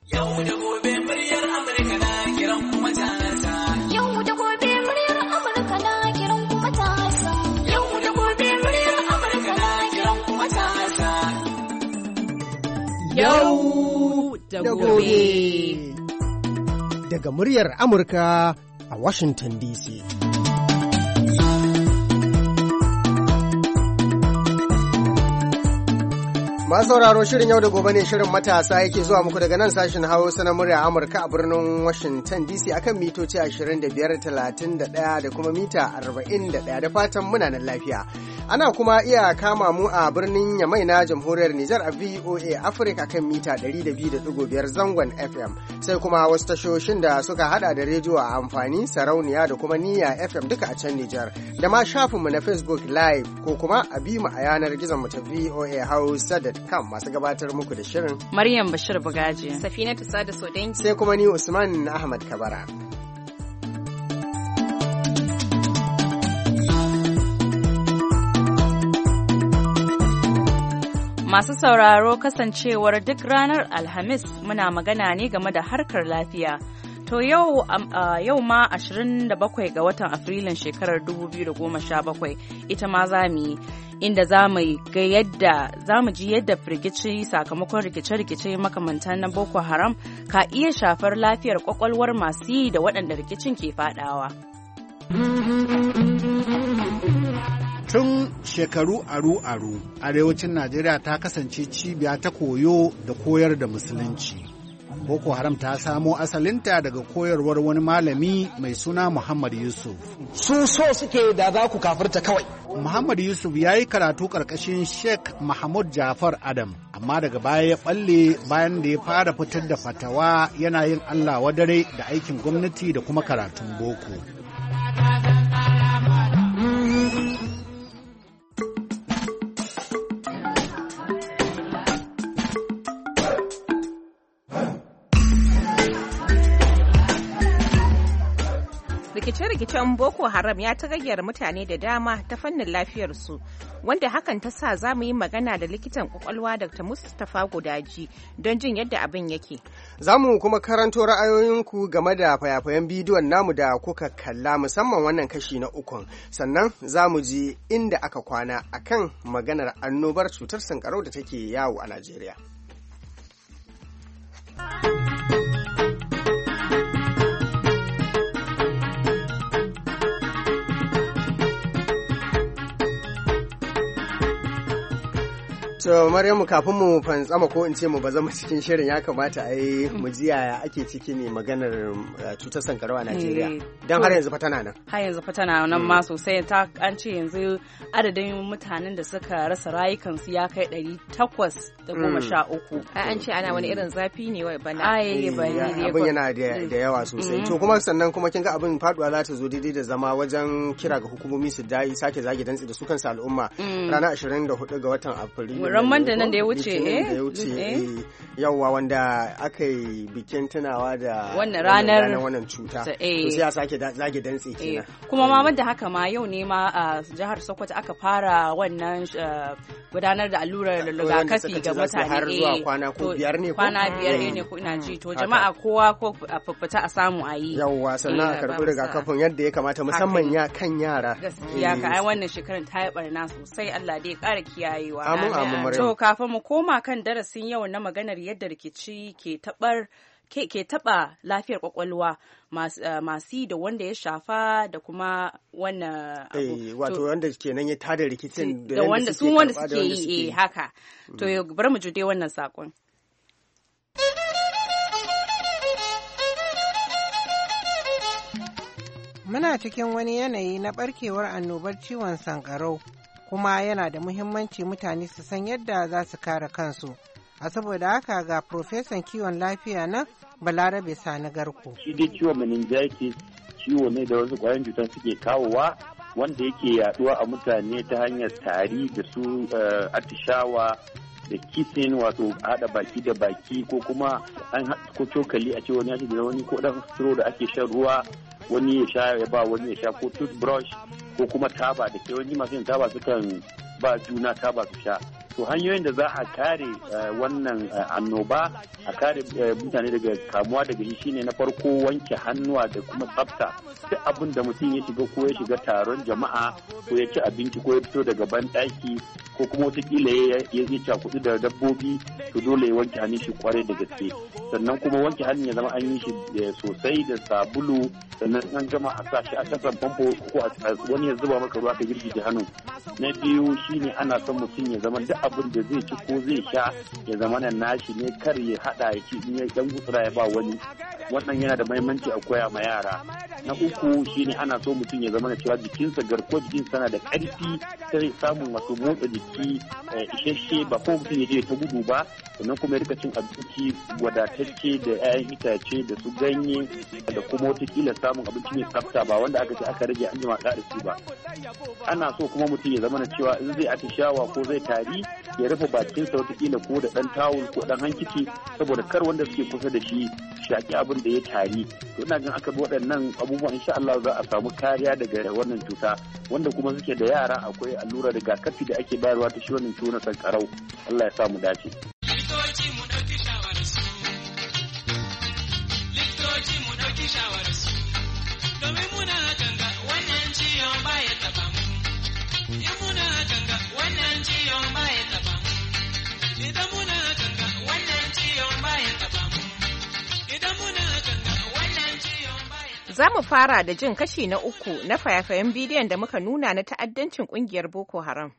Yau da gobe muryar Amurka na kiran kuma matasa. Yau da gobe muryar Amurka na kiran kuma matasa. Yau da gobe muryar Amurka na kiran kuma matasa. Yau da gobe. Daga muryar Amurka a Washington DC. Masu sauraro shirin yau da gobe ne shirin matasa yake zuwa muku daga nan sashen Hausa na murya Amurka a birnin Washington DC akan mitoci 25, 31 da kuma mita 41 da fatan muna nan lafiya. Ana kuma iya kama mu a birnin Yamai na Jamhuriyar Nijar a VOA Africa kan mita 102.5 zangon FM, sai kuma wasu tashoshin da suka hada da rediyo a amfani, sarauniya da kuma niyya FM duka a can Nijar, da ma shafinmu na Facebook Live ko kuma a bi mu a yanar gizon mu ta VOA Hausa.com. Masu gabatar muku da shirin Maryam Bashir Bugaji, Safinatu Sada Sodanki, sai kuma ni Usman Ahmad Kabara. Masu sauraro, kasancewar duk ranar Alhamis muna magana ne game da harkar lafiya. To yau ma 27 ga watan Afrilun shekarar 2017 ita ma za mu yi, inda za mu ji yadda firgici sakamakon rikice-rikice makamantan na Boko Haram ka iya shafar lafiyar kwakwalwar masu yi da waɗanda rikicin ke faɗawa. Tun shekaru aru-aru, arewacin Najeriya ta kasance cibiya ta koyo da koyar da musulunci. Boko Haram ta samo asalinta daga koyarwar wani malami mai suna Muhammad Yusuf. Su so suke da za ku kafirta kawai. Muhammad Yusuf ya yi karatu ƙarƙashin Sheikh Mahmud Jafar Adam, amma daga baya ya ɓalle bayan da ya fara fitar da fatawa yana yin Allah wadare da aikin gwamnati da kuma karatun boko. Rikice-rikicen Boko Haram ya tagayyar mutane da dama ta fannin lafiyarsu, wanda hakan ta sa za mu yi magana da likitan kwakwalwa Dr. Mustapha Gudaji don jin yadda abin yake. Za mu kuma karanto ra'ayoyinku game da fayafayen bidiyon namu da kuka kalla, musamman wannan kashi na ukun. Sannan za mu ji inda aka kwana akan maganar annobar cutar sankarau da take yawo a Najeriya. So Maryamu, kafin mu fantsama ko in ce mu ba zama cikin shirin, ya kamata a yi mu ji yaya ake ciki ne maganar cutar sankarau a Najeriya. Don har yanzu fa tana nan. Har yanzu fa tana nan ma sosai, an ce yanzu adadin mutanen da suka rasa rayukansu ya kai 813. An ce ana wani irin zafi ne wai bana. Abin yana da yawa sosai. To kuma sannan kuma kin ga abin faduwa za ta zo daidai da zama wajen kira ga hukumomi su sake zage dantsi da su kansu al'umma ranar 24 ga watan Afrilu. Ramman da nan da ya wuce yawwa, wanda aka yi bikin tunawa da wannan ranar wannan cuta, to sai ya sake zage dantse kenan. Kuma ma da haka ma yau ne ma a jihar Sokoto aka fara wannan gudanar da allurar rigakafi ga mutane har zuwa kwana ko biyar ne ko ina ji, to jama'a kowa ko a fita a samu a yi yawwa, sannan a karɓi rigakafin yadda ya kamata, musamman kan yara. Gaskiya ka ai wannan shekarar ta yi barna sosai, Allah dai ya ƙara kiyayewa. Amin. To kafin mu koma kan darasin yau na maganar yadda rikici ke taɓa lafiyar kwakwalwa masu da wanda ya shafa da kuma wannan wato wanda kenan ya tada rikicin da wanda suke yi haka. To bari mu jude wannan sakon. Muna cikin wani yanayi na barkewar annobar ciwon sankarau, kuma yana da muhimmanci mutane su san yadda za su kare kansu. A saboda haka ga Profesan kiwon lafiya na Balarabe Sani Garko. Shi dai ciwon meningitis ciwo ne da wasu ƙwayoyin cutar suke kawowa, wanda yake yaduwa a mutane ta hanyar tari da su atishawa da kissing, wato hada baki da baki, ko kuma an ko cokali a ce wani ya da wani, ko dan straw da ake shan ruwa wani ya sha ya ba wani ya sha, ko toothbrush, ko kuma taba da ke wani masu yin taba sukan ba juna taba su sha. to hanyoyin da za a kare wannan annoba a kare mutane daga kamuwa daga shi shine na farko wanke hannuwa da kuma tsafta. Duk abin da mutum ya shiga ko ya shiga taron jama'a ko ya ci abinci ko ya fito daga banɗaki ko kuma watakila ya cakudu da dabbobi to dole ya wanke hannun shi kwarai da gaske. Sannan kuma wanke hannun ya zama an yi shi sosai da sabulu, sannan an gama a sa shi a kasan famfo ko wani ya zuba maka ruwa ka girgije hannu. Na biyu shine ana son mutum ya zama duk abin da zai ci ko zai sha ya zama nan nashi ne, kar ya hada ya ci in ya dan gutsura ya ba wani. Wannan yana da muhimmanci a koya ma yara. Na uku shine ana so mutum ya zama da cewa jikinsa garkuwar jikinsa na da ƙarfi sai samun wato motsa jiki isasshe, ba ko mutum ya je ta gudu ba. Sannan kuma ya rika cin abinci wadatacce da 'ya'yan itace da su ganye da kuma watakila samun abinci mai tsafta, ba wanda aka ce aka rage an jima da shi ba. Ana so kuma mutum ya zama na cewa in zai atishawa ko zai tari ya rufe bakinsa watakila ko da ɗan tawul ko ɗan hankici, saboda kar wanda suke kusa da shi shaki abin da ya tari. To ina gan aka bi waɗannan abubuwan insha Allah za a samu kariya daga wannan cuta. Wanda kuma suke da yara akwai allura rigakafi da ake bayarwa ta shi wannan ciwo na sankarau. Allah ya sa mu dace. Likitoci mu ɗauki shawararsu. Likitoci mu ɗauki shawararsu. Domin muna ganga wannan ciwon baya taɓa mu. In muna ganga wannan ciwon baya taɓa mu. Idan muna ganga wannan ciwon baya taɓa mu. Idan muna ganga wannan ciwon baya taɓa mu. Za mu fara da jin kashi na 3 na fayafayen bidiyon da muka nuna na ta'addancin ƙungiyar Boko Haram.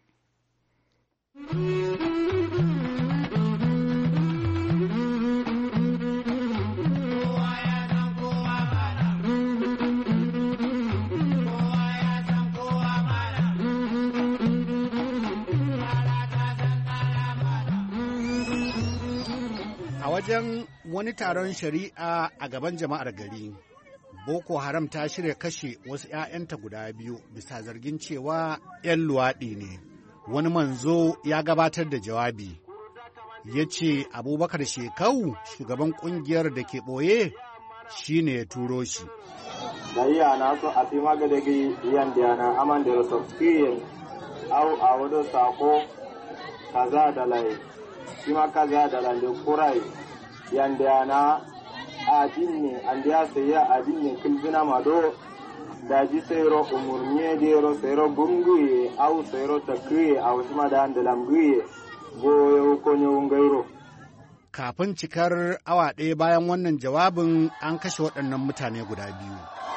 A wajen wani taron shari'a a gaban jama'ar gari, Boko Haram ta shirya kashe wasu 'ya'yanta guda biyu bisa zargin cewa 'yan luwaɗi ne. Wani manzo ya gabatar da jawabi, ya ce Abubakar Shekau, shugaban ƙungiyar da ke ɓoye, shi ne ya turo shi. Da iya na so a fi magadagi yan da yana aman da rasofiyin au a wadda sako kaza da lai, shi ma kaza da lai da kurai yan da yana adin ne an da ya saya adin ne kilbina mado da ji sayro umurniye da yaro sayro bunguye au sayro takriye a wasu madan da lamguye goyo konyo ngairo. Kafin cikar awa ɗaya bayan wannan jawabin an kashe waɗannan mutane guda biyu.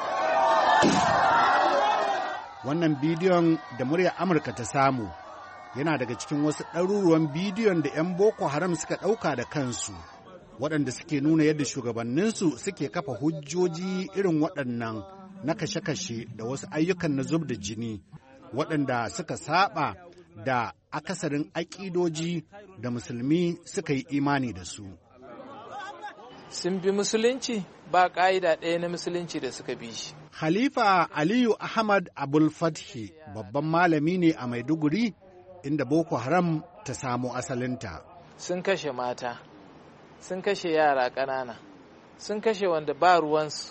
Wannan bidiyon da muryar Amurka ta samu yana daga cikin wasu ɗaruruwan bidiyon da 'yan Boko Haram suka ɗauka da kansu, waɗanda suke nuna yadda shugabanninsu suke kafa hujjoji irin waɗannan na kashe-kashe da wasu ayyukan na zub da jini, waɗanda suka saba da akasarin aƙidoji da musulmi suka yi imani da su. Sun bi musulunci ba ƙa'ida ɗaya na musulunci da suka bi shi. Khalifa Aliyu Ahmad Abul Fathi babban malami ne a Maiduguri, inda Boko Haram ta samo asalinta. Sun kashe mata, sun kashe yara ƙanana, sun kashe wanda ba ruwansu,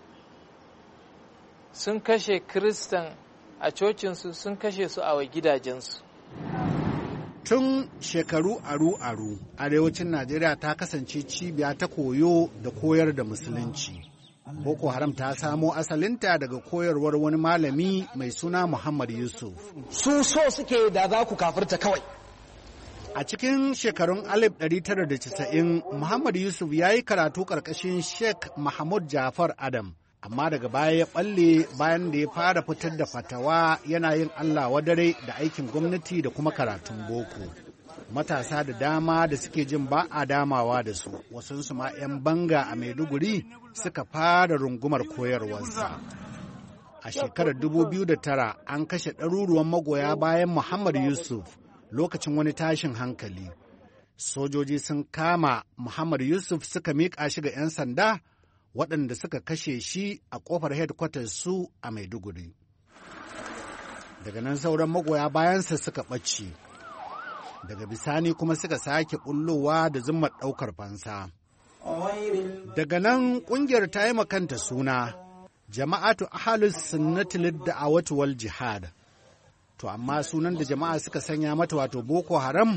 sun kashe Kiristan a cocinsu, sun kashe su a gidajensu. Tun shekaru aru-aru, arewacin Najeriya ta kasance cibiya ta koyo da koyar da musulunci. Boko Haram ta samo asalinta daga koyarwar wani malami mai suna Muhammad Yusuf. Su so suke da za ku kafirta kawai. A cikin shekarun 1990, Muhammad Yusuf ya yi karatu ƙarƙashin Sheikh Mahmud Jafar Adam, amma daga baya ya ɓalle bayan da ya fara fitar da fatawa yana yin Allah wadare da aikin gwamnati da kuma karatun boko. Matasa da dama da suke jin ba a damawa da su, wasunsu ma 'yan banga a Maiduguri suka fara rungumar koyarwarsa. A shekarar 2009 an kashe ɗaruruwan magoya bayan Muhammad Yusuf lokacin wani tashin hankali. Sojoji sun kama Muhammad Yusuf suka miƙa shi ga 'yan sanda, waɗanda suka kashe shi a ƙofar headquarters su a Maiduguri. Daga nan sauran magoya bayansa suka ɓace. Daga bisani kuma suka sake ɓullowa da zimmar ɗaukar fansa. Daga nan ƙungiyar ta yi makanta suna Jama'atu Ahlus Sunnati Lid-Da'awati wal Jihad. To amma sunan da jama'a suka sanya mata wato Boko Haram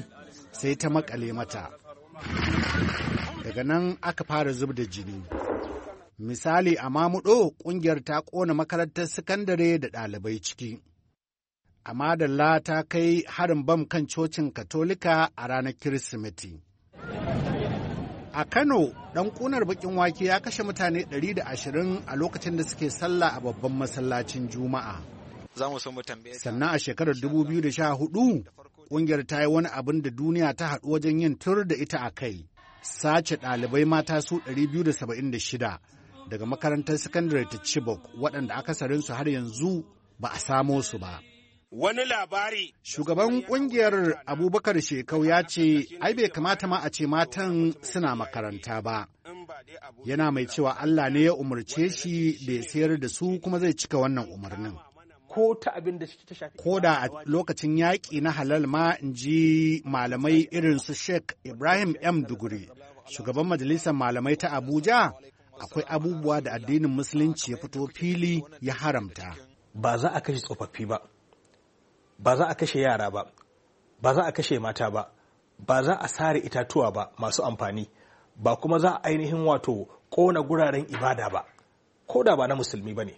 sai ta makale mata. Daga nan aka fara zub da jini. Misali a Mamuɗo, ƙungiyar ta ƙona makarantar sakandare da ɗalibai ciki. A Madalla ta kai harin bam kan cocin Katolika a ranar Kirsimeti. A Kano, ɗan ƙunar baƙin wake ya kashe mutane 120 a lokacin da suke sallah a babban masallacin Juma'a. Sannan a shekarar 2014, ƙungiyar ta yi wani abin da duniya ta haɗu wajen yin tur da ita a kai. Sace ɗalibai mata su 276 daga makarantar sakandare ta Chibok, waɗanda akasarinsu har yanzu ba a samo su ba. Wani labari. Shugaban ƙungiyar Abubakar Shekau ya ce, ai bai kamata ma a ce matan suna makaranta ba. Yana mai cewa Allah ne ya umarce shi da ya sayar da su kuma zai cika wannan umarnin. Ko ta abin da ta shafi. Ko da a lokacin yaƙi na halal ma, in ji malamai irin su Sheikh Ibrahim M. Duguri, shugaban majalisar malamai ta Abuja, akwai abubuwa da addinin Musulunci ya fito fili ya haramta. Ba za a kashe tsofaffi ba. Ba za a kashe yara ba, ba za a kashe mata ba, ba za a sare itatuwa ba masu amfani, ba kuma za a ainihin wato ƙona guraren ibada ba, ko da ba na musulmi ba ne.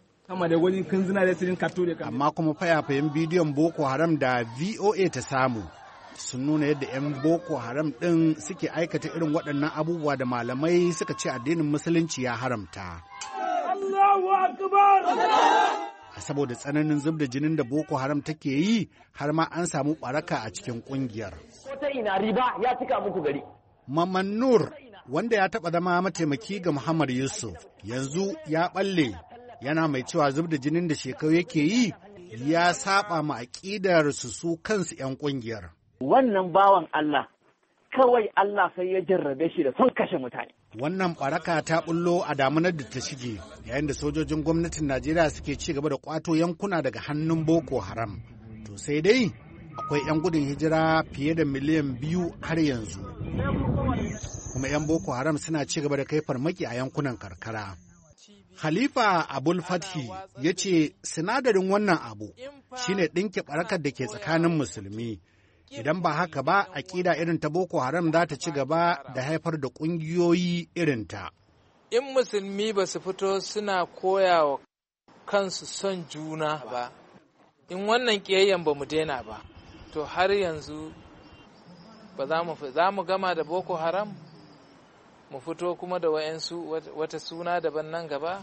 Amma kuma fayafayen bidiyon Boko Haram da VOA ta samu sun nuna yadda 'yan Boko Haram ɗin suke aikata irin waɗannan abubuwa da malamai suka ce addinin Musulunci ya haramta. Allahu Akbar! Saboda tsananin zub da jinin da Boko Haram take yi, har ma an samu ɓaraka a cikin ƙungiyar. Ko ta ina riba ya cika muku gari. Maman Nur, wanda ya taɓa zama mataimaki ga Muhammad Yusuf, yanzu ya ɓalle, yana mai cewa zub da jinin da Shekau yake yi ya saba ma aƙidar su kansu 'yan ƙungiyar. Wannan bawan Allah, kawai Allah sai ya jarrabe shi da son kashe mutane. Wannan ɓaraka ta bullo a damunar da ta shige, yayin da sojojin gwamnatin Najeriya suke ci gaba da kwato yankuna daga hannun Boko Haram. To sai dai akwai 'yan gudun hijira fiye da miliyan 2 har yanzu. Kuma 'yan Boko Haram suna ci gaba da kai farmaki a yankunan karkara. Khalifa Abul Fathi ya ce sinadarin wannan abu shine ɗinke ɓarakar da ke tsakanin musulmi. Idan ba haka ba, aƙida irin ta Boko Haram za ta ci gaba da haifar da ƙungiyoyi irin ta. In musulmi ba su fito suna koya wa kansu son juna ba, in wannan ƙiyayyen ba mu daina ba, to har yanzu ba za mu gama da Boko Haram, mu fito kuma da wata suna daban nan gaba.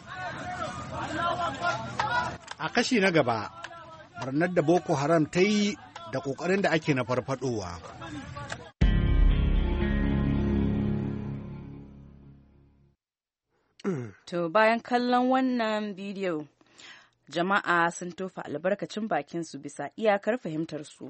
A kashi na gaba, barnar da Boko Haram ta yi da ƙoƙarin da ake na farfadowa. To bayan kallon wannan bidiyo, jama'a sun tofa albarkacin bakinsu bisa iyakar fahimtarsu.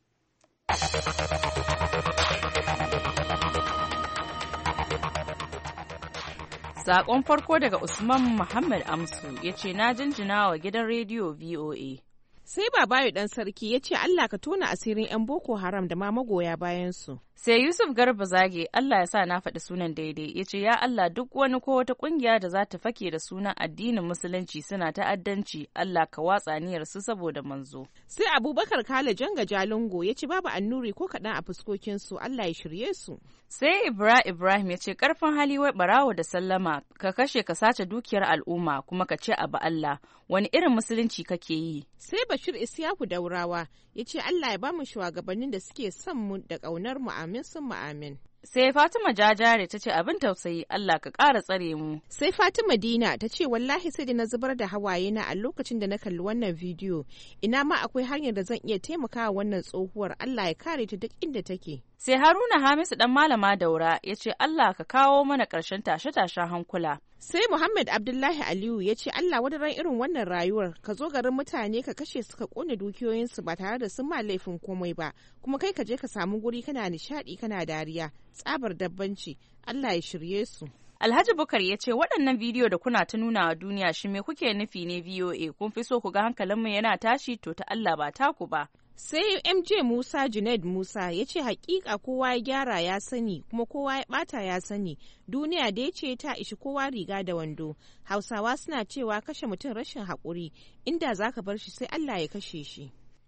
Saƙon farko daga Usman Muhammad Amsu ya ce na jinjina wa gidan rediyo VOA. Sai Babayo dan sarki ya ce Allah ka tona asirin 'yan Boko Haram da ma magoya bayansu. Sai Yusuf Garba Zage, Allah ya sa na faɗi sunan daidai, ya ce ya Allah duk wani ko wata ƙungiya da za ta fake da sunan addinin Musulunci suna ta'addanci, Allah ka watsa niyyar su saboda manzo. Sai Abubakar Kale Janga Jalungo ya ce babu annuri ko kaɗan a fuskokinsu, Allah ya shirye su. Sai Ibrahim ya ce ƙarfin hali wai ɓarawo da sallama, ka kashe ka sace dukiyar al'umma kuma ka ce abu Allah, wani irin musulunci kake yi. Sai Bashir Isiyaku Daurawa ya ce Allah ya ba mu shugabannin da suke son mu da ƙaunar mu, amin sun mu amin. Sai Fatima Jajare ta ce abin tausayi, Allah ka ƙara tsare mu. Sai Fatima Dina ta ce wallahi sai da na zubar da hawaye na a lokacin da na kalli wannan bidiyo, ina ma akwai hanyar da zan iya taimakawa wannan tsohuwar, Allah ya kare ta duk inda take. Sai Haruna Hamisu dan Malama Daura ya ce Allah ka kawo mana ƙarshen tashe-tashen hankula. Sai Muhammad Abdullahi Aliyu ya ce Allah wadaran irin wannan rayuwar, ka zo garin mutane ka kashe su ka kone dukiyoyinsu ba tare da sun ma laifin komai ba, kuma kai ka je ka samu guri kana nishadi kana dariya, tsabar dabbanci, Allah ya shirye su. Alhaji Bukar ya ce waɗannan bidiyo da kuna ta nuna wa duniya shi me kuke nufi ne VOA, kun fi so ku ga hankalinmu yana tashi to ta Allah ba taku ba. Sai MJ Musa Junaid Musa ya ce hakika kowa ya gyara ya sani kuma kowa ya bata ya sani, duniya da ya ce ta ishi kowa riga da wando. Hausawa suna cewa kashe mutum rashin haƙuri, inda za ka bar shi sai Allah ya kashe shi.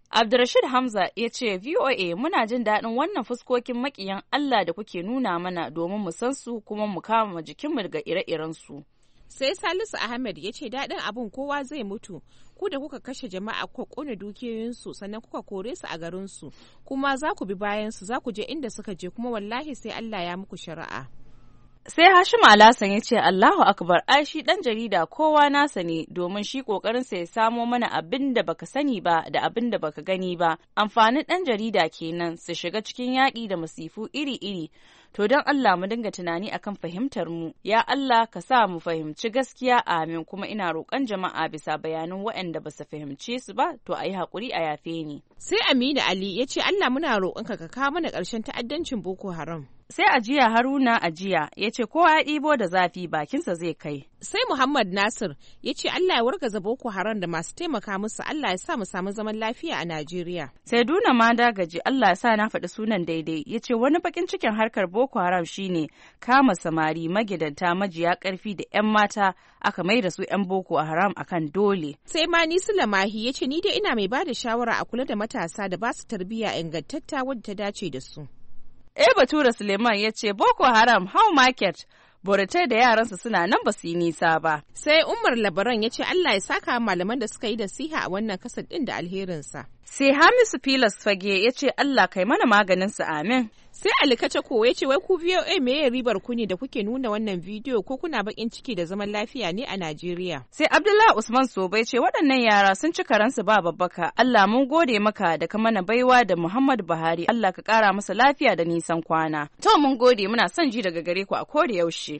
Abdurrashid Hamza ya ce VOA muna jin daɗin wannan fuskokin maƙiyan Allah da kuke nuna mana domin mu san su kuma mu kama jikinmu daga ire-irensu. Sai Salisu Ahmed ya ce daɗin abin kowa zai mutu, ku da kuka kashe jama'a kuka ƙone dukiyoyinsu sannan kuka kore su a garinsu, kuma za ku bi bayansu za ku je inda suka je kuma wallahi sai Allah ya muku shari'a. Sai Hashim Alhassan ya ce Allahu Akbar, ai shi ɗan jarida kowa nasa ne domin shi ƙoƙarinsa ya samo mana abin da baka sani ba da abin da baka gani ba. Amfanin ɗan jarida kenan su shiga cikin yaƙi da masifu iri-iri. To don Allah mu dinga tunani akan fahimtar mu. Ya Allah ka sa mu fahimci gaskiya amin kuma ina roƙon jama'a bisa bayanan waɗanda ba su fahimce su ba to a yi haƙuri a yafe ni. Sai Aminu Ali ya ce Allah muna roƙonka ka kawo mana ƙarshen ta'addancin Boko Haram. Sai Ajiya Haruna Ajiya ya ce kowa ya ɗibo da zafi bakinsa zai kai. Sai Muhammad Nasir ya ce Allah ya wargaza Boko Haram da masu taimaka musu, Allah ya sa mu samu zaman lafiya a Najeriya. Sai Duna Madagaji Allah ya sa na faɗi sunan daidai ya ce wani bakin cikin harkar Boko Haram shine kama samari magidanta majiya ƙarfi da 'yan mata aka mai da su 'yan Boko Haram akan dole. Sai Mani Sulamahi ya ce ni dai ina mai ba da shawara a kula da matasa da ba su tarbiyya ingantatta wadda ta dace da su. Bature Suleiman ya ce Boko Haram How Market Boritai da yaransa suna nan ba su yi nisa ba. Sai Umar Labaran ya ce Allah ya saka malaman da suka yi nasiha a wannan kasar ɗin da alherinsa. Sai Hamisu Filas Fage ya ce Allah kai mana maganinsa amin. Sai Ali Kacako ya ce wai ku VOA meye ribar ku ne da kuke nuna wannan bidiyo ko kuna bakin ciki da zaman lafiya ne a Najeriya. Sai Abdullahi Usman Sobai ce waɗannan yara sun ci karansu ba babbaka. Allah mun gode maka da ka mana baiwa da Muhammadu Buhari. Allah ka ƙara masa lafiya da nisan kwana. To mun gode muna son ji daga gare ku a koda yaushe.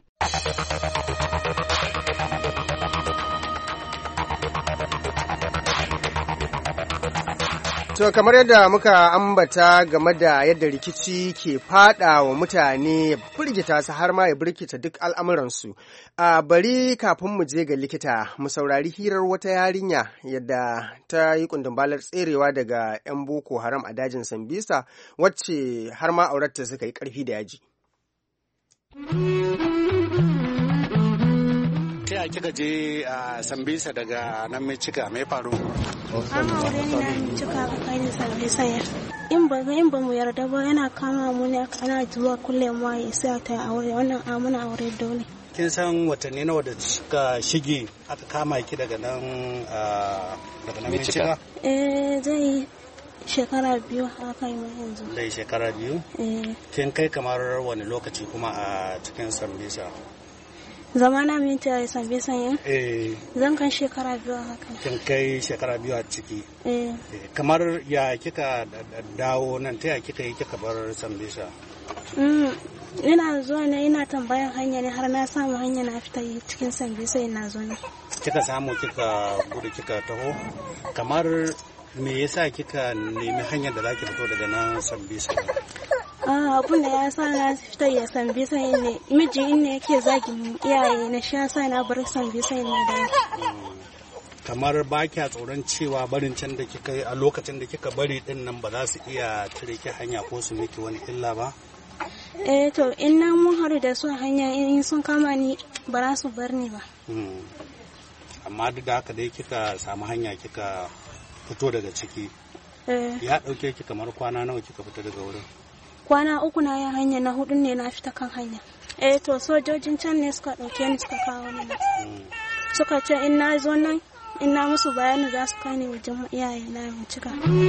To kamar yadda muka ambata game da yadda rikici ke fada wa mutane ya firgita su har ma ya birkita duk al'amuransu. Bari kafin mu je ga likita mu saurari hirar wata yarinya yadda ta yi kundumbalar tserewa daga 'yan Boko Haram a dajin Sambisa wacce har ma aurarta suka yi ƙarfi da yaji. Ta kika je a Sambisa daga nan mai cika mai faru? An aure ni na cika ka kai ni Sambisa ya. In ba mu yarda ba yana kama mu ne ana zuwa kullum ma ya sa ta aure wannan amuna aure dole. Kin san watanni nawa da suka shige aka kama ki daga nan mai cika? Zai shekara 2 haka yi yanzu. Dai shekara 2? Kin kai kamar wani lokaci kuma a cikin Sambisa? Zamana minti a Sambisa yin? Zan kan shekara 2 haka. Kin kai shekara 2 a ciki? Kamar ya kika dawo nan ta ya kika yi kika bar Sambisa? Ina zuwa ne ina tambayan hanya ne har na samu hanya na fita cikin Sambisa ina zo ne. Kika samu kika gudu kika taho? Kamar me yasa kika nemi hanyar da zaki fito daga nan Sambisa? Abun da ya sa na fita ya Sambisa ne miji ne yake zagin iyaye na shi yasa na bar Sambisa ne da. Kamar ba kya tsoron cewa barin can da kika yi a lokacin da kika bari din nan ba za su iya cire ki hanya ko su miki wani illa ba? To in na mun haɗu da su a hanya in sun kama ni ba za su bar ni ba. Amma duk da haka dai kika samu hanya kika fito daga ciki. Ya ɗauke ki kamar kwana nawa kika fita daga wurin? Kwana 3 na ya hanya na 4 ne na fita kan hanya. To sojojin can ne suka ɗauke ni suka kawo ni. Suka ce in na zo nan in na musu bayani za su kai ni wajen iyaye na mu cika.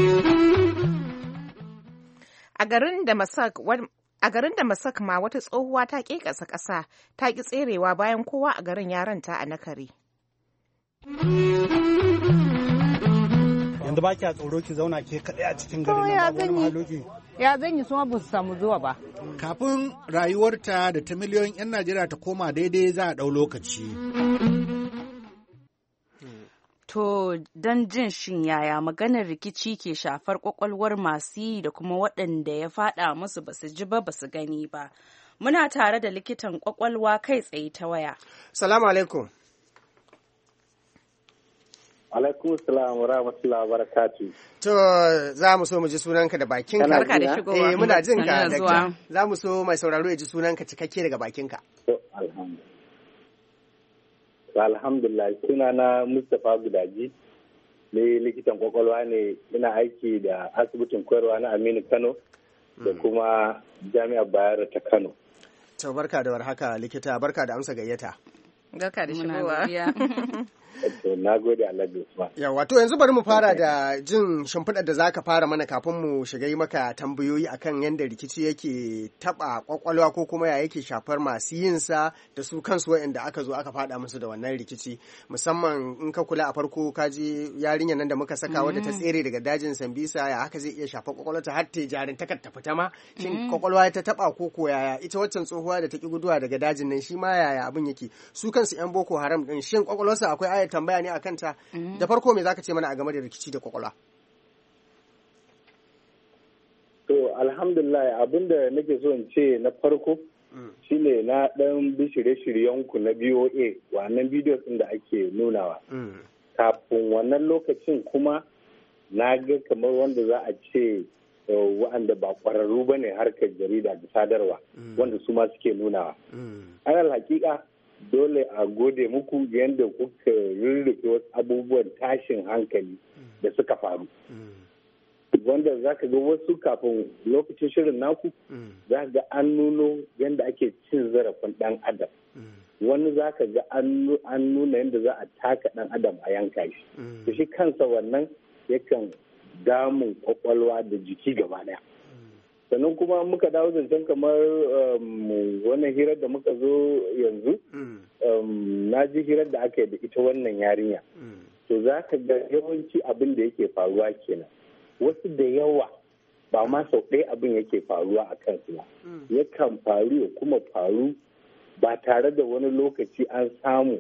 A garin da Masak ma wata tsohuwa ta ƙeƙasa ƙasa ta ƙi tserewa bayan kowa a garin ya ranta a nakare. Yanzu ba kya tsoro ki zauna ke kaɗai a cikin garin nan babu wani mahaloki? Ya zan yi suma ba su samu zuwa ba. Kafin rayuwarta da ta miliyoyin 'yan Najeriya ta koma daidai za a ɗau lokaci. To don jin shin yaya maganar rikici ke shafar kwakwalwar masu yi da kuma waɗanda ya faɗa musu ba su ji ba ba su gani ba. Muna tare da likitan kwakwalwa kai tsaye ta waya. Salamu alaikum. Alaikum salam wa rahmatullahi wa barakatuh. To za mu so mu ji sunanka da bakinka. Barka da shigowa. Muna jin ka da za mu so mai sauraro ya ji sunanka cikakke daga bakinka. To alhamdulillah sunana Mustapha Gudaji ne likitan kwakwalwa ne, ina aiki da asibitin koyarwa na Aminu Kano da kuma Jami'ar Bayero ta Kano. To barka da warhaka likita, barka da amsa gayyata. Barka da shigowa. Na gode Alhaji Usman. Yawa, to yanzu bari mu fara da jin shimfiɗar da zaka fara mana kafin mu shiga yi maka tambayoyi akan yadda rikici yake taɓa kwakwalwa ko kuma ya yake shafar masu yin sa da su kansu waɗanda aka zo aka faɗa musu da wannan rikici. Musamman in ka kula a farko ka ji yarinyar nan da muka saka wadda ta tsere daga dajin Sambisa, ya haka zai iya shafar kwakwalwarta har ta jarin ta fita ma. Shin kwakwalwa ta taɓa ko yaya? Ita waccan tsohuwa da ta ki guduwa daga dajin nan shi ma yaya abin yake? Su kansu 'yan Boko Haram din shin kwakwalwarsa akwai ayar tambaya ne akan ta? Da farko me zaka ce mana a game da rikici da kwakwalwa? To alhamdulillah, abinda nake so in ce na farko shine na dan bi shirye-shiryenku na BOA, wannan bidiyo din da ake nunawa. Kafin wannan lokacin kuma na ga kamar wanda za a ce wa'anda ba kwararru ba ne harkar jarida da sadarwa, wanda su ma suke nunawa. Alal hakika dole a gode muku yadda kuka rurrufe wasu abubuwan tashin hankali da suka faru. Wanda za ka ga wasu kafin lokacin shirin naku, za ka ga an nuno yadda ake cin zarafin ɗan adam. Wani za ka ga an nuna yadda za a taka ɗan adam a yanka shi. Da shi kansa wannan yakan damun kwakwalwa da jiki gaba ɗaya. Sannan kuma muka dawo zancen kamar wannan hirar da muka zo yanzu, na ji hirar da aka yi da ita wannan yarinya. To za ka ga yawanci abin da yake faruwa kenan. Wasu da yawa ba ma sau ɗaya abin yake faruwa a kansu ba. Yakan faru ya kuma faru ba tare da wani lokaci an samu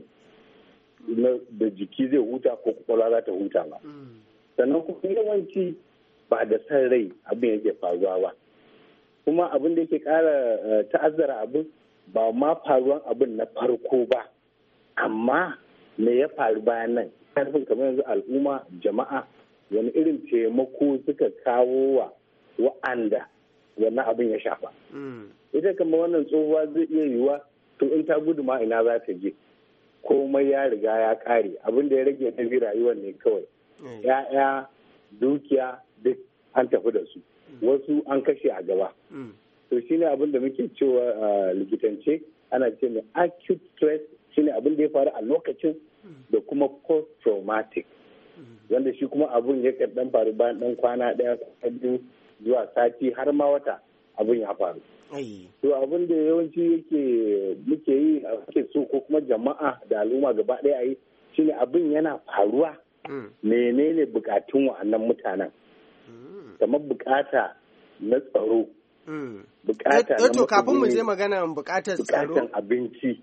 da jiki zai huta ko kwakwalwa za ta huta ba. Sannan kuma yawanci ba da san rai abin yake faruwa ba. Kuma abin da yake ƙara ta'azzara abin ba ma faruwan abin na farko ba, amma me ya faru bayan nan? Karfin kamar yanzu al'umma, jama'a, wani irin taimako suka kawo wa wa'anda wannan abin ya shafa. Ita kamar wannan tsohuwa zai iya yiwuwa to in ta gudu ma ina za ta je. Komai ya riga ya ƙare, abin da ya rage na bi rayuwar ne kawai. Ya'ya, dukiya duk an tafi da su. Wasu an kashe a gaba. To shi ne abin da muke cewa likitance ana ce mai acute stress, shi ne abin da ya faru a lokacin, da kuma post-traumatic, wanda shi kuma abin ya dan faru bayan dan kwana ɗaya, biyu zuwa sati har ma wata abin ya faru. To abin da yawanci muke yi ake so ko kuma jama'a da al'umma gaba ɗaya a yi shine abin yana faruwa, menene bukatun wa'annan mutanen, kamar bukata na tsaro, bukata na kafin mu je maganan bukatar tsaro, bukatan abinci.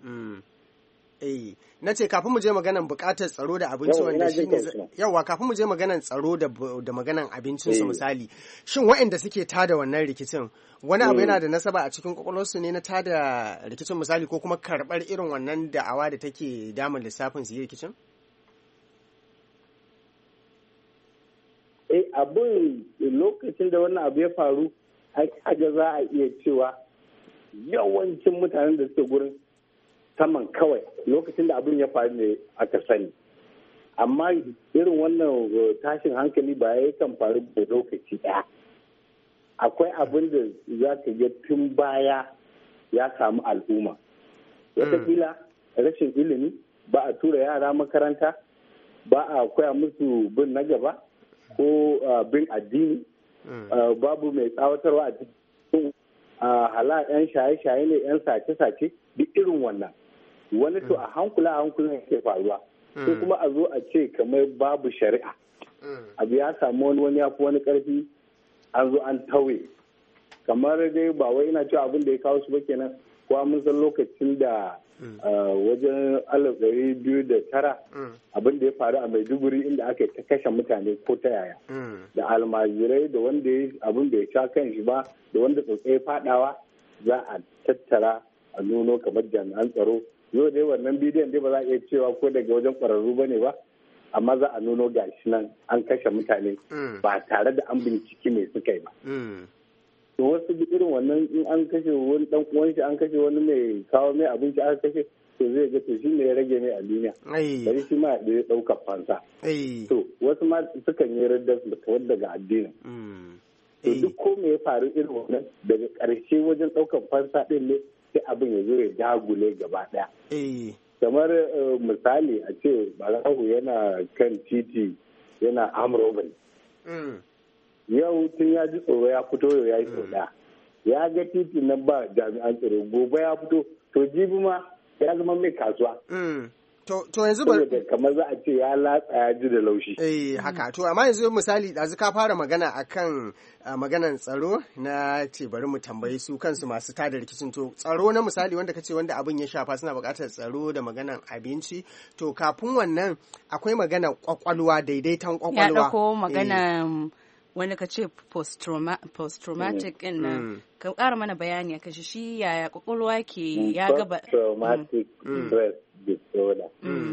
Na ce kafin mu je maganan bukatar tsaro da abinci, wanda shi ne yawa, kafin mu je maganan tsaro da maganan abincin su misali, shin waɗanda suke tada wannan rikicin wani abu yana da nasaba a cikin kwakwalwarsu ne na tada rikicin misali, ko kuma karɓar irin wannan da'awa da take damun lissafin su yi rikicin? Abin lokacin da wannan abu ya faru, haka za a iya cewa yawancin mutanen da suke gurin saman kawai lokacin da abin ya faru ne aka sani. Amma irin wannan tashin hankali ba ya kan faru da lokaci ɗaya. Akwai abin da za ka ga tun baya ya samu al'umma. Wataƙila rashin ilimi, ba a tura yara makaranta, ba a koya musu bin na gaba, ko bin addini, babu mai tsawatarwa a cikin hala 'yan shaye-shaye ne, 'yan sace-sace, duk irin wannan. Wani to a hankula ke faruwa, sai kuma a zo a ce kamar babu shari'a, abu ya samu wani ya fi wani karfi, an zo an tauye. Kamar dai ba wai ina cewa abin da ya kawo su ba kenan, kuwa mun san lokacin da wajen 2009 abin da ya faru a Maiduguri, inda aka ta kashe mutane ko ta yaya, da almajirai da wanda abin da ya sha kan shi ba, da wanda tsotsai fadawa, za a tattara a nuno kamar jami'an tsaro. Yau dai wannan bidiyon dai ba za a iya cewa ko daga wajen kwararru ba ne ba, amma za a nuno gashi nan an kashe mutane ba tare da an binciki me suka yi ba. To wasu irin wannan in an kashe wani dan uwan shi, an kashe wani mai kawo mai abinci aka kashe, to zai ga to shi ne ya rage mai a duniya bari shi ma ya ɗaukar fansa to wasu ma sukan yi radda su kawar daga addinin to duk ko me ya faru irin wannan daga ƙarshe wajen ɗaukar fansa ɗin ne sai abin ya zo ya dagule gaba ɗaya kamar misali a ce barahu yana kan titi yana amurobin yau tun ya ji tsoro ya fito yau ya yi tsoro ya ga titi nan ba jami'an tsaro gobe ya fito to jibi ma ya zama mai kasuwa to yanzu ba kamar za a ce ya latsa ya ji da laushi haka to amma yanzu misali ɗazu ka fara magana akan maganan tsaro na ce bari mu tambayi su kansu masu tada rikicin to tsaro na misali wanda kace wanda abin ya shafa suna buƙatar tsaro da maganan abinci to kafin wannan akwai magana kwakwalwa daidaiton kwakwalwa ya dauko maganan wani ka ce post-traumatic ɗin nan ka ƙara mana bayani a kashi shi yaya kwakwalwa ke ya gaba post-traumatic stress disorder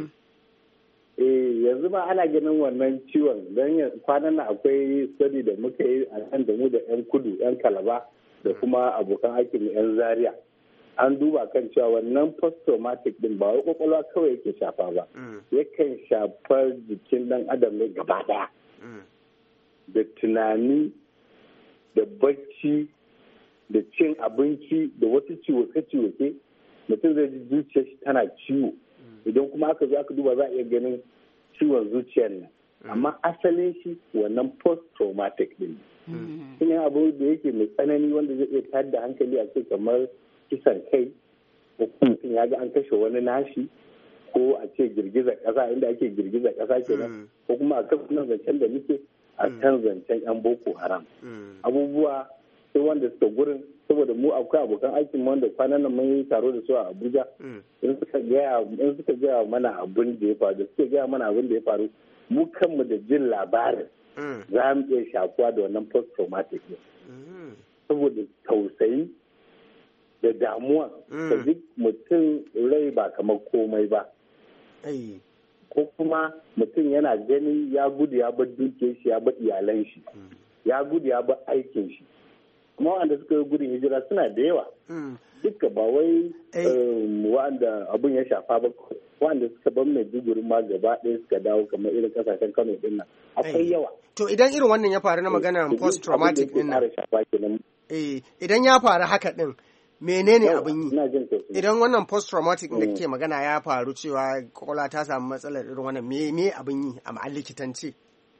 yanzu ma ana ganin wannan ciwon don kwanan nan akwai study da muka yi a nan da mu da 'yan kudu 'yan kalaba da kuma abokan aikin 'yan zaria an duba kan cewa wannan post-traumatic din ba wai kwakwalwa kawai yake shafa ba yakan shafar jikin dan adam ne gaba daya da tunani da bacci da cin abinci da wasu ciwoke-ciwoke mutum zai ji zuciyar shi tana ciwo idan kuma aka zo aka duba za a iya ganin ciwon zuciyar nan amma asalin shi wannan post-traumatic din shi ne abu da yake mai tsanani wanda zai iya tayar da hankali a ce kamar kisan kai ko mutum ya ga an kashe wani nashi ko a ce girgizar ƙasa inda ake girgizar ƙasa kenan ko kuma a kan zancen da muke a kan zancen 'yan boko haram abubuwa sai wanda suka gurin saboda mu akwai abokan aikin wanda kwanan nan mun yi taro da su a Abuja in suka gaya mana abin da ya faru suka gaya mana abin da ya faru mu kanmu da jin labarin za mu iya shakuwa da wannan post traumatic ne saboda tausayi da damuwa da duk mutum rai ba kamar komai ba ko kuma mutum yana gani ya gudu ya bar dukiyar shi ya bar iyalan shi ya gudu ya bar aikin shi kuma wanda suka yi gudun hijira suna da yawa duka ba wai wanda abun ya shafa ba wanda suka bar Maiduguri ma gaba ɗaya suka dawo kamar irin kasashen Kano din nan akwai yawa to idan irin wannan ya faru na magana post traumatic din nan idan ya faru haka din menene abin yi idan wannan post traumatic da kake magana ya faru cewa kwakwalwa ta samu matsalar irin wannan me abin yi a likitanci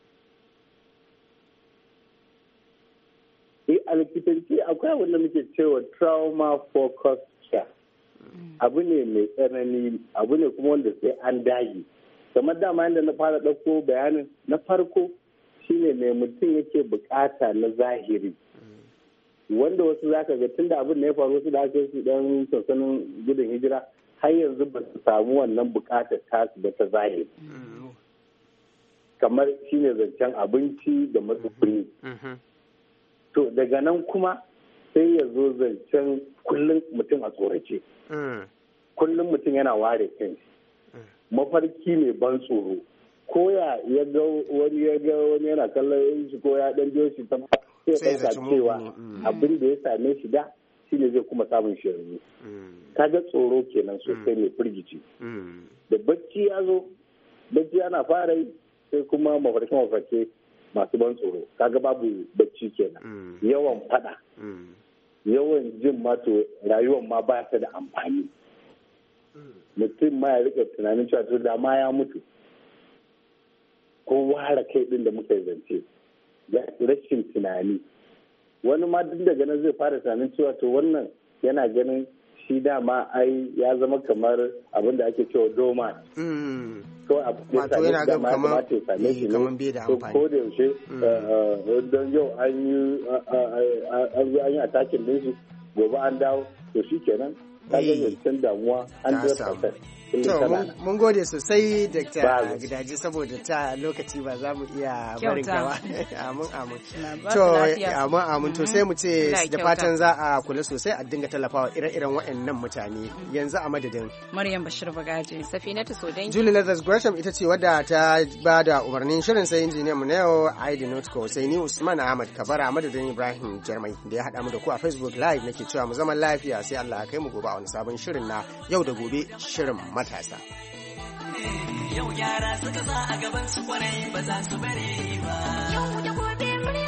a likitanci akwai abin da muke cewa trauma focused care abu ne mai tsanani abu ne kuma wanda sai an dage kamar dama yadda na fara ɗauko bayanin na farko shine mai mutum yake bukata na zahiri wanda wasu za ka ga tun da abin da ya faru wasu da ake su dan sansanin gudun hijira har yanzu ba su samu wannan bukatar tasu da ta zahiri kamar shine zancen abinci da matsuguni to daga nan kuma sai ya zo zancen kullum mutum a tsorace kullum mutum yana ware kanshi mafarki mai ban tsoro ko ya ga wani yana kallon shi ko ya dan biyo shi ta sai ya ɗauka cewa abin da ya same shi da shi ne zai kuma samun shi yanzu kaga tsoro kenan sosai mai firgici da bacci ya zo bacci ana fara yi sai kuma mafarke masu ban tsoro kaga babu bacci kenan yawan fada yawan jin mato rayuwar ma ba ta da amfani mutum ma ya rika tunanin cewa to da ma ya mutu ko ware kai din da muka zance rashin tunani wani ma duk daga nan zai fara tunanin cewa to wannan yana ganin shi dama ai ya zama kamar abin da ake cewa doma to wato yana ga kamar bai da amfani ko da yaushe don yau an yi atakin din shi gobe an dawo to shi kenan ka ga zancen damuwa an 100%. mun gode sosai Dr. Gidaje saboda ta lokaci ba za mu iya barin gawa. Amin. To sai mu ce da fatan za a kula sosai a dinga tallafawa ire-iren waɗannan mutane. Yanzu a madadin Maryam Bashir Bagaji, Safinatu Sodangi, Julie Leathers Gresham ita ce wadda ta ba da umarnin shirin, sai injiniyan mu na yau Aidi Notko, sai ni Usman Ahmad Kabara a madadin Ibrahim Jarmai da ya haɗa mu da ku a Facebook Live nake cewa mu zaman lafiya sai Allah ya kai mu gobe a wani sabon shirin na yau da gobe shirin matasa. Yau yara suka sa a gaban su kwarai ba za su bari ba. Yau da gobe